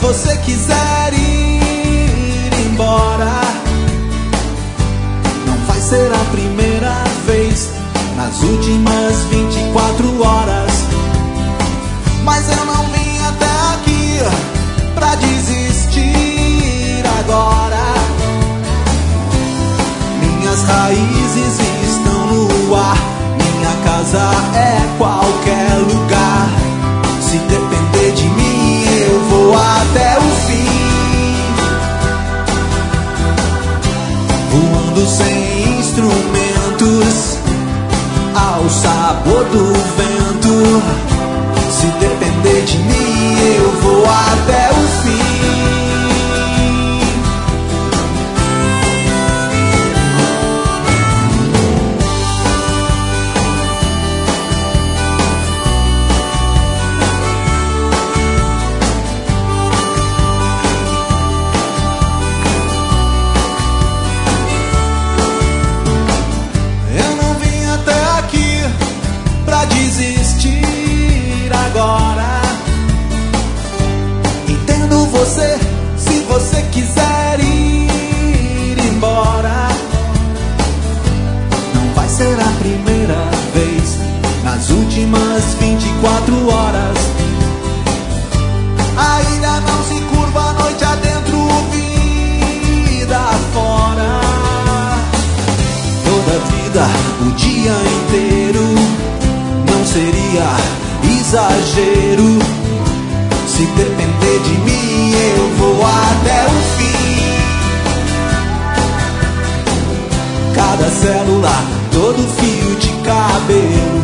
você quiser ir embora, não vai ser a primeira vez nas últimas 24 horas. Mas eu não vim até aqui pra desistir agora. Minhas raízes estão no ar, minha casa é qualquer lugar. Se depender de mim, eu vou até o fim, voando sem instrumentos, ao sabor do vento. Se depender de mim, eu vou até o fim. Eu não vim até aqui pra desistir agora. Entendo você, se você quiser ir embora, não vai ser a primeira vez nas últimas 24 horas. A ilha não se curva noite adentro, vida fora. Toda vida, o dia inteiro, não seria exagero. Se depender de mim, eu vou até o fim. Cada célula, todo fio de cabelo,